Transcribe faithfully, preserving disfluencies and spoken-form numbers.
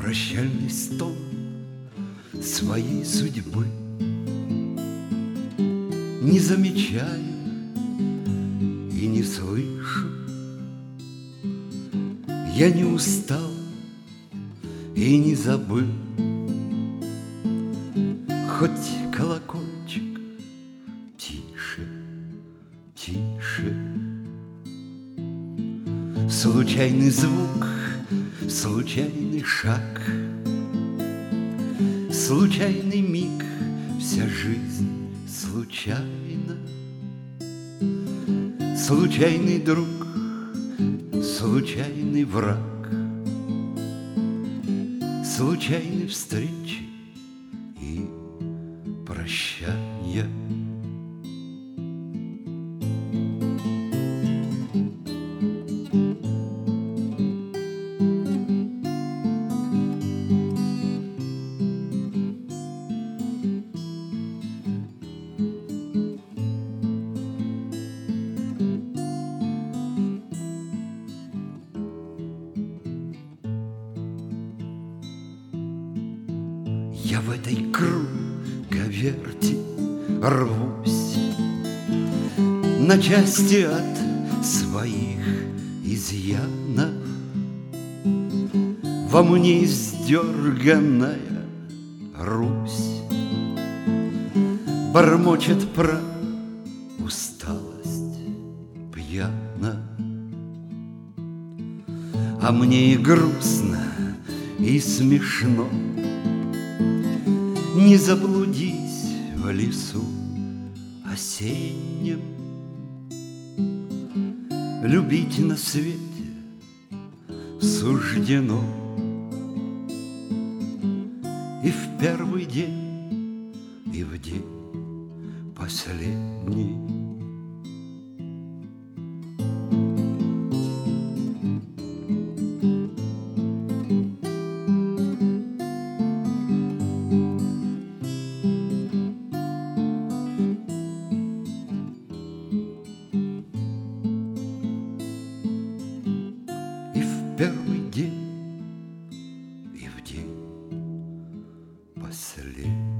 прощальный стон своей судьбы. Не замечаю и не слышу, я не устал и не забыл. Хоть колокольчик тише, тише, случайный звук, случайный шаг, случайный миг, вся жизнь случайна. Случайный друг, случайный враг, случайные встречи и прощания. Я в этой круговерти рвусь на части от своих изъянов. Во мне издерганная Русь бормочет про усталость пьяно. А мне и грустно, и смешно не заблудись в лесу осеннем. Любить на свете суждено, и в первый день, и в день последний. Первый день и в день последний.